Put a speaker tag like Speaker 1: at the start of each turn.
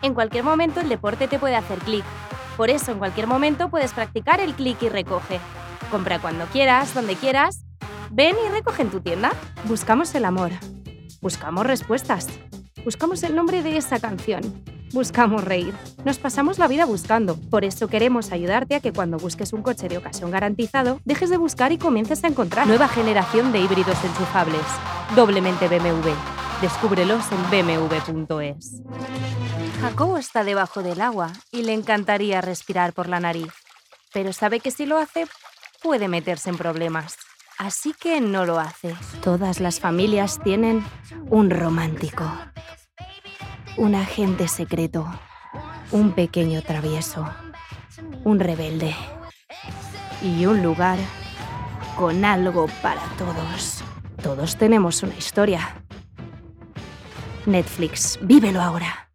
Speaker 1: En cualquier momento el deporte te puede hacer clic. Por eso en cualquier momento puedes practicar el clic y recoge. Compra cuando quieras, donde quieras. Ven y recoge en tu tienda. Buscamos el amor. Buscamos respuestas. Buscamos el nombre de esa canción. Buscamos reír. Nos pasamos la vida buscando. Por eso queremos ayudarte a que cuando busques un coche de ocasión garantizado, dejes de buscar y comiences a encontrar. Nueva generación de híbridos enchufables. Doblemente BMW. Descúbrelos en bmw.es. Jacobo está debajo del agua y le encantaría respirar por la nariz. Pero sabe que si lo hace, puede meterse en problemas. Así que no lo hace. Todas las familias tienen un romántico. Un agente secreto, un pequeño travieso, un rebelde y un lugar con algo para todos. Todos tenemos una historia. Netflix, vívelo ahora.